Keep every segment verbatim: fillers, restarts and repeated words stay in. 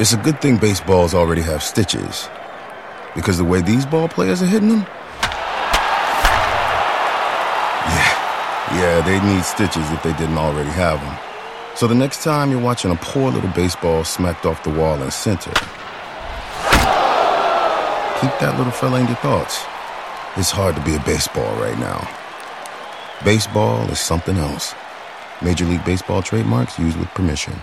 It's a good thing baseballs already have stitches, because the way these ball players are hitting them, yeah, yeah, they need stitches if they didn't already have them. So the next time you're watching a poor little baseball smacked off the wall in center, keep that little fella in your thoughts. It's hard to be a baseball right now. Baseball is something else. Major League Baseball trademarks used with permission.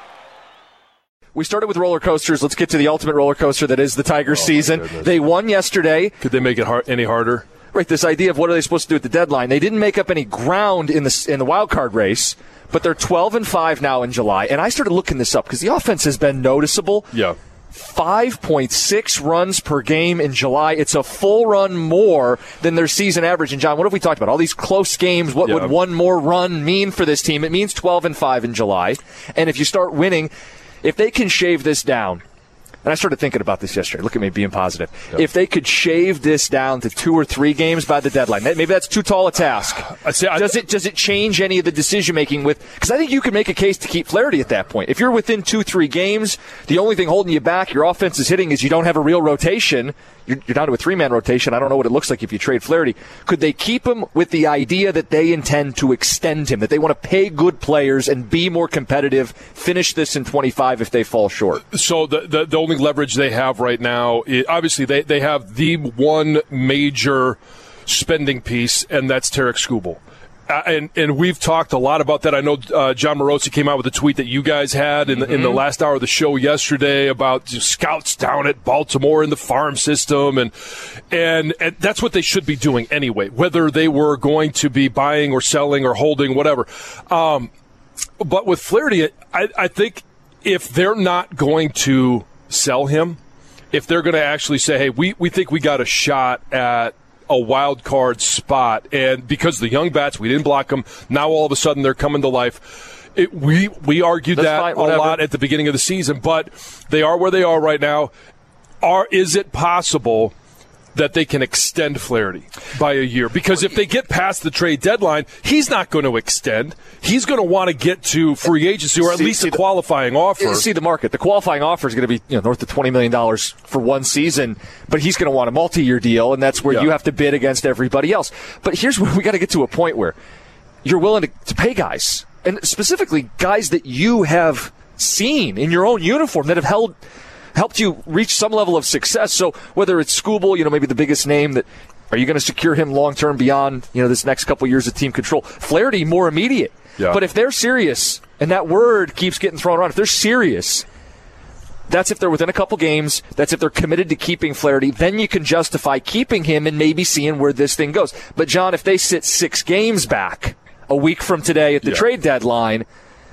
We started with roller coasters. Let's get to the ultimate roller coaster that is the Tigers oh season. They won yesterday. Could they make it hard, any harder? Right, this idea of what are they supposed to do at the deadline. They didn't make up any ground in the in the wild card race, but they're twelve and five now in July. And I started looking this up because the offense has been noticeable. Yeah. five point six runs per game in July. It's a full run more than their season average. And, John, what have we talked about? All these close games, what yeah. would one more run mean for this team? It means twelve and five in July. And if you start winning, if they can shave this down, and I started thinking about this yesterday. Look at me being positive. Yep. If they could shave this down to two or three games by the deadline, maybe that's too tall a task. I say, I, does it does it change any of the decision making with? Because I think you could make a case to keep Flaherty at that point. If you're within two, three games, the only thing holding you back, your offense is hitting, is you don't have a real rotation. You're, you're down to a three-man rotation. I don't know what it looks like if you trade Flaherty. Could they keep him with the idea that they intend to extend him, that they want to pay good players and be more competitive, finish this in twenty-five if they fall short? So the the, the only leverage they have right now, is, obviously they, they have the one major spending piece, and that's Tarik Skubal. Uh, and and we've talked a lot about that. I know uh, John Morosi came out with a tweet that you guys had in, mm-hmm. in the last hour of the show yesterday about scouts down at Baltimore in the farm system, and, and and that's what they should be doing anyway, whether they were going to be buying or selling or holding, whatever. Um, but with Flaherty, I, I think if they're not going to sell him, if they're going to actually say, hey, we, we think we got a shot at a wild card spot, and because the young bats, we didn't block them, now all of a sudden they're coming to life. It, we we argued That's that fine, a whatever. lot at the beginning of the season, but they are where they are right now. Are Is it possible that they can extend Flaherty by a year? Because if they get past the trade deadline, he's not going to extend. He's going to want to get to free agency or at see, least see a qualifying the, offer. See the market. The qualifying offer is going to be you know, north of twenty million dollars for one season, but he's going to want a multi-year deal, and that's where yeah. you have to bid against everybody else. But here's where we got to get to a point where you're willing to, to pay guys, and specifically guys that you have seen in your own uniform that have held – helped you reach some level of success. So whether it's Skubal, you know, maybe the biggest name, that are you going to secure him long-term beyond, you know, this next couple years of team control? Flaherty, more immediate. Yeah. But if they're serious, and that word keeps getting thrown around, if they're serious, that's if they're within a couple games, that's if they're committed to keeping Flaherty, then you can justify keeping him and maybe seeing where this thing goes. But, John, if they sit six games back a week from today at the yeah. trade deadline,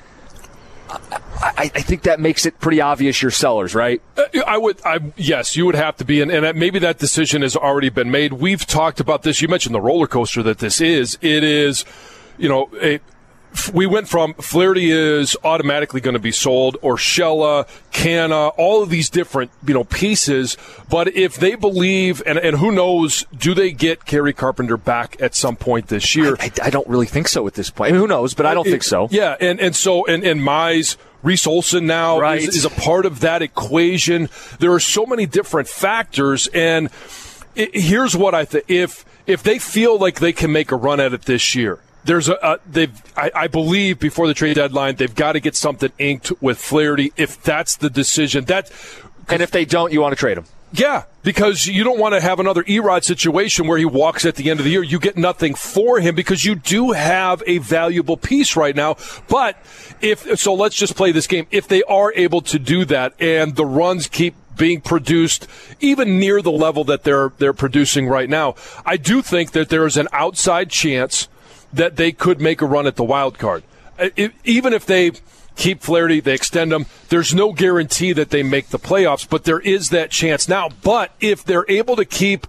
I, I think that makes it pretty obvious you're sellers, right? I would, I yes, you would have to be, and, and maybe that decision has already been made. We've talked about this. You mentioned the roller coaster that this is. It is, you know, a, we went from Flaherty is automatically going to be sold, or Urshela, Canha, all of these different, you know, pieces. But if they believe, and, and who knows, do they get Kerry Carpenter back at some point this year? I, I, I don't really think so at this point. I mean, who knows, but I don't it, think so. Yeah, and, and so, and, and Mize, Reese Olson now right. is, is a part of that equation. There are so many different factors, and it, here's what I think. If, if they feel like they can make a run at it this year, There's a, uh, they've, I, I believe before the trade deadline, they've got to get something inked with Flaherty if that's the decision. That, and if they don't, you want to trade him. Yeah, because you don't want to have another Erod situation where he walks at the end of the year. You get nothing for him because you do have a valuable piece right now. But if, so let's just play this game. If they are able to do that and the runs keep being produced even near the level that they're, they're producing right now, I do think that there is an outside chance that they could make a run at the wild card. It, even if they keep Flaherty, they extend him, there's no guarantee that they make the playoffs, but there is that chance now. But if they're able to keep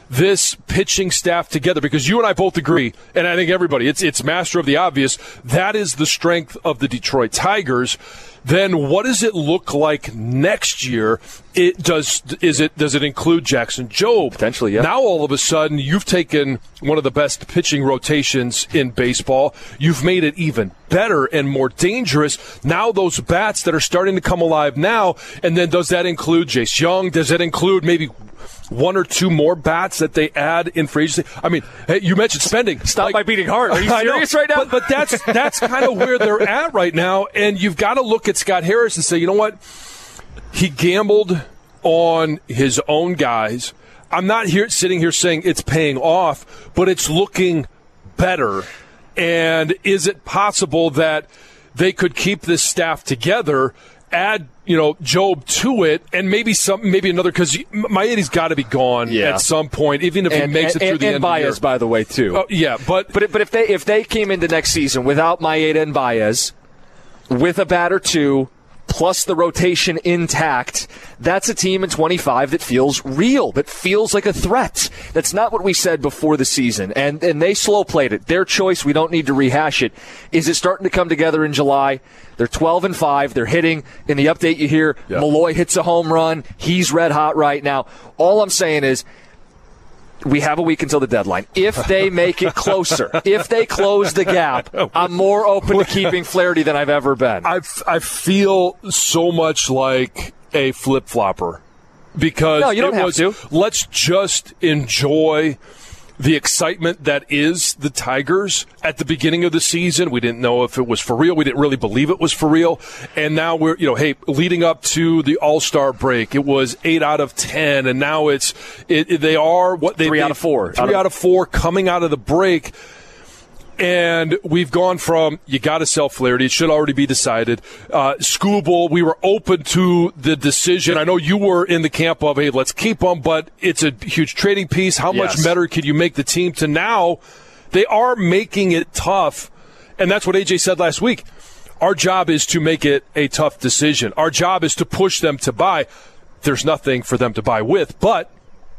this pitching staff together, because you and I both agree, and I think everybody, it's it's master of the obvious, that is the strength of the Detroit Tigers, then what does it look like next year? It does is it does it include Jackson Jobe? Potentially, yeah. Now all of a sudden you've taken one of the best pitching rotations in baseball. You've made it even better and more dangerous. Now those bats that are starting to come alive now, and then does that include Jace Young? Does that include maybe one or two more bats that they add in free agency? I mean, hey, you mentioned spending. Stop like, my beating heart. Are you serious right now? But, but that's that's kind of where they're at right now, and you've got to look at Scott Harris and say, you know what? He gambled on his own guys. I'm not here sitting here saying it's paying off, but it's looking better. And is it possible that they could keep this staff together, add, you know, Jobe to it, and maybe some, maybe another, because Maeda's got to be gone yeah. at some point, even if and, he makes and, it through and, the and end Baez, of the year. by the way, too. Uh, yeah, but but but if they if they came into next season without Maeda and Baez, with a bat or two, plus the rotation intact, that's a team in twenty-five that feels real, that feels like a threat. That's not what we said before the season, and and they slow played it. Their choice. We don't need to rehash it. Is it starting to come together in July? They're twelve and five. They're hitting. In the update, you hear yep. Malloy hits a home run. He's red hot right now. All I'm saying is, we have a week until the deadline. If they make it closer, if they close the gap, I'm more open to keeping Flaherty than I've ever been. I, I feel so much like a flip-flopper because no, you don't it have was, to. Let's just enjoy the excitement that is the Tigers at the beginning of the season. We didn't know if it was for real. We didn't really believe it was for real. And now we're, you know, hey, leading up to the All-Star break, it was eight out of ten, and now it's, it, it, they are what they Three out of four. Three out of, out of four coming out of the break. And we've gone from, you got to sell Flaherty. It should already be decided. Uh, Skubal, we were open to the decision. I know you were in the camp of, hey, let's keep him, but it's a huge trading piece. How yes. much better could you make the team? To now, they are making it tough. And that's what A J said last week. Our job is to make it a tough decision. Our job is to push them to buy. There's nothing for them to buy with, but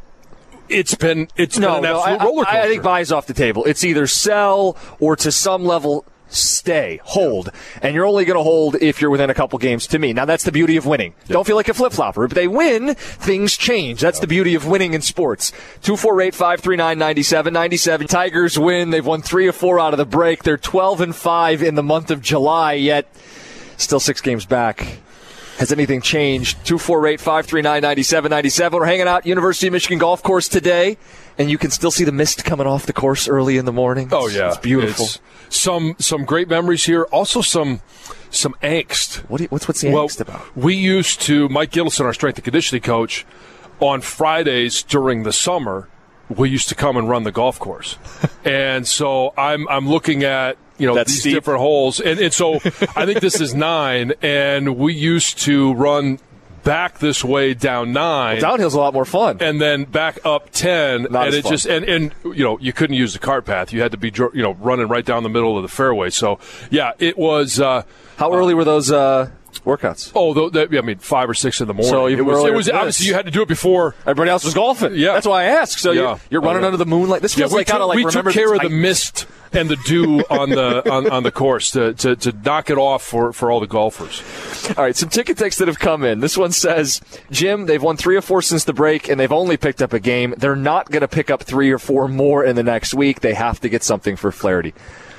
It's been it's no, been an no, absolute I, roller coaster. I think buy is off the table. It's either sell or to some level stay, hold. And you're only going to hold if you're within a couple games to me. Now, that's the beauty of winning. Yep. Don't feel like a flip-flopper. If they win, things change. That's yep. the beauty of winning in sports. two four eight, five three nine, nine seven nine seven. Tigers win. They've won three or four out of the break. They're twelve and five in the month of July, yet still six games back. Has anything changed? two four eight, five three nine, nine seven nine seven. We're hanging out at University of Michigan Golf Course today, and you can still see the mist coming off the course early in the morning. It's, oh, yeah. It's beautiful. It's some some great memories here. Also some some angst. What do you, what's, what's the well, angst about? We used to, Mike Gittleson, our strength and conditioning coach, on Fridays during the summer, we used to come and run the golf course. And so I'm I'm looking at, you know, That's these steep. different holes. And, and so I think this is nine, and we used to run back this way down nine. Well, downhill's a lot more fun. And then back up ten. Not and as it fun. just and, and you know, you couldn't use the cart path. You had to be, you know, running right down the middle of the fairway. So, yeah, it was uh, How early were those uh, workouts? Oh, th- that, I mean, five or six in the morning. So even it was, earlier it was than obviously this. you had to do it before Everybody else was golfing. Yeah. That's why I asked. So Yeah. you're, you're running Oh, yeah. under the moonlight. This Yeah, feels we like kind took, of like we took remember care of the Titans. mist and the dew on the on, on the course to, to, to knock it off for, for all the golfers. All right, some ticket texts that have come in. This one says, Jim, they've won three or four since the break, and they've only picked up a game. They're not going to pick up three or four more in the next week. They have to get something for Flaherty.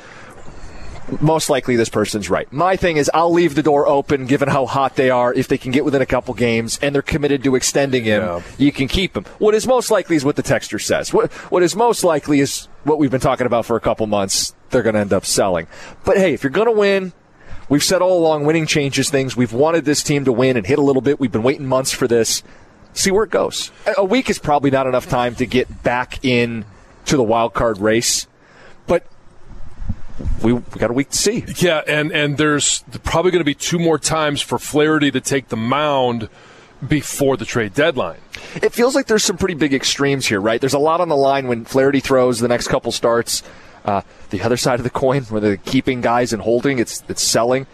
Most likely this person's right. My thing is I'll leave the door open given how hot they are. If they can get within a couple games and they're committed to extending him, Yeah. you can keep him. What is most likely is what the texter says. What, what is most likely is what we've been talking about for a couple months. They're going to end up selling. But, hey, if you're going to win, we've said all along winning changes things. We've wanted this team to win and hit a little bit. We've been waiting months for this. See where it goes. A week is probably not enough time to get back in to the wild card race. But we, we got a week to see. Yeah, and, and there's probably going to be two more times for Flaherty to take the mound before the trade deadline. It feels like there's some pretty big extremes here, right? There's a lot on the line when Flaherty throws the next couple starts. Uh, the other side of the coin, where they're keeping guys and holding, it's it's selling.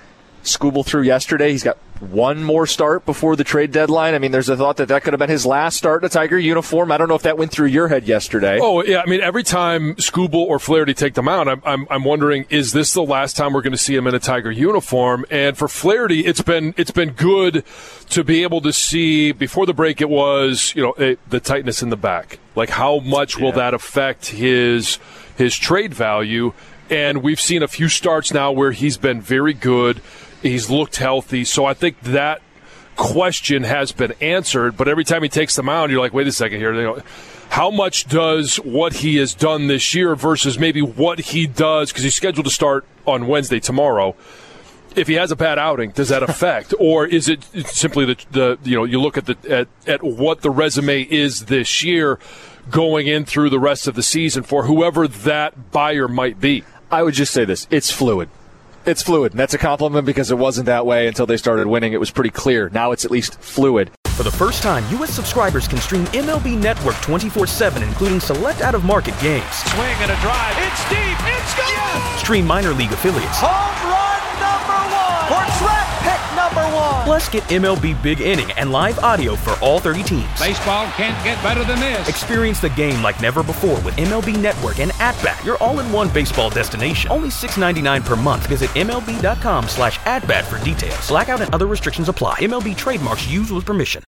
Skubal through yesterday. He's got one more start before the trade deadline. I mean, there's a thought that that could have been his last start in a Tiger uniform. I don't know if that went through your head yesterday. Oh, yeah. I mean, every time Skubal or Flaherty take them out, I'm, I'm, I'm wondering, is this the last time we're going to see him in a Tiger uniform? And for Flaherty, it's been it's been good to be able to see, before the break, it was, you know, it, the tightness in the back. Like, how much will yeah. that affect his his trade value? And we've seen a few starts now where he's been very good. He's looked healthy. So I think that question has been answered. But every time he takes them out, you're like, wait a second here. You know, how much does what he has done this year versus maybe what he does, because he's scheduled to start on Wednesday tomorrow, if he has a bad outing, does that affect? Or is it simply the, the you know, you look at the at, at what the resume is this year going in through the rest of the season for whoever that buyer might be? I would just say this. It's fluid. It's fluid. And that's a compliment because it wasn't that way until they started winning. It was pretty clear. Now it's at least fluid. For the first time, U S subscribers can stream M L B Network twenty-four seven, including select out-of-market games. Swing and a drive. It's deep. It's gone. Yes! Stream minor league affiliates. Home run number one. Or draft pick number one. Plus, get M L B Big Inning and live audio for all thirty teams. Baseball can't get better than this. Experience the game like never before with M L B Network and At-Bat, your all-in-one baseball destination. Only six dollars and ninety-nine cents per month. Visit MLB.com slash at-bat for details. Blackout and other restrictions apply. M L B trademarks used with permission.